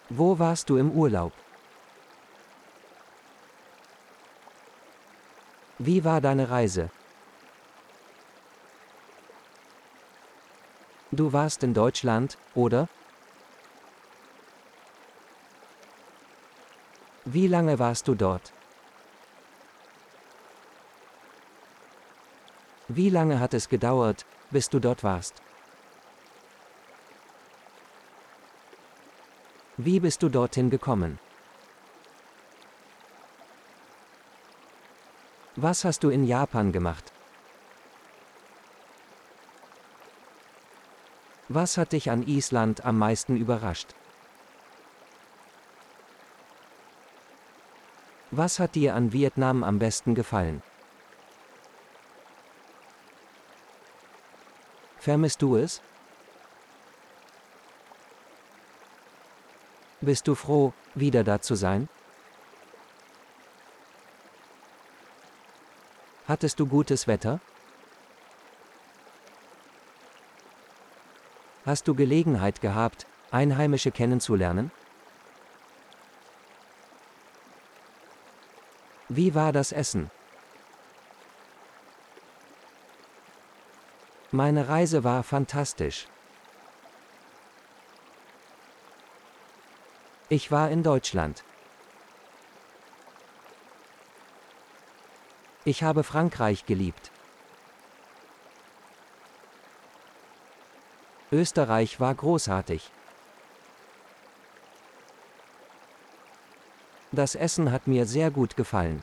Wo warst du im Urlaub? Wie war deine Reise? Du warst in Deutschland, oder? Wie lange warst du dort? Wie lange hat es gedauert, bis du dort warst? Wie bist du dorthin gekommen? Was hast du in Japan gemacht? Was hat dich an Island am meisten überrascht? Was hat dir an Vietnam am besten gefallen? Vermisst du es? Bist du froh, wieder da zu sein? Hattest du gutes Wetter? Hast du Gelegenheit gehabt, Einheimische kennenzulernen? Wie war das Essen? Meine Reise war fantastisch. Ich war in Deutschland. Ich habe Frankreich geliebt. Österreich war großartig. Das Essen hat mir sehr gut gefallen.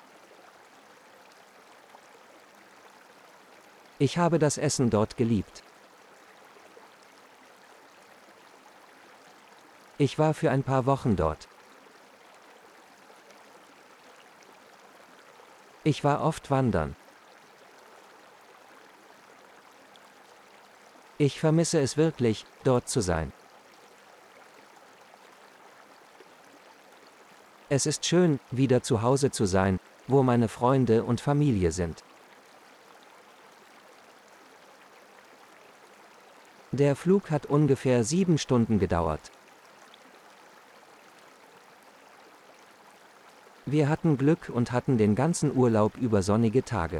Ich habe das Essen dort geliebt. Ich war für ein paar Wochen dort. Ich war oft wandern. Ich vermisse es wirklich, dort zu sein. Es ist schön, wieder zu Hause zu sein, wo meine Freunde und Familie sind. Der Flug hat ungefähr 7 Stunden gedauert. Wir hatten Glück und hatten den ganzen Urlaub über sonnige Tage.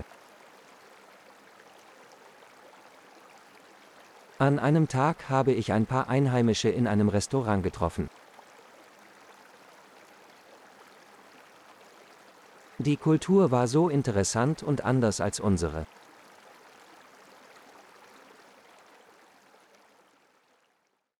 An einem Tag habe ich ein paar Einheimische in einem Restaurant getroffen. Die Kultur war so interessant und anders als unsere.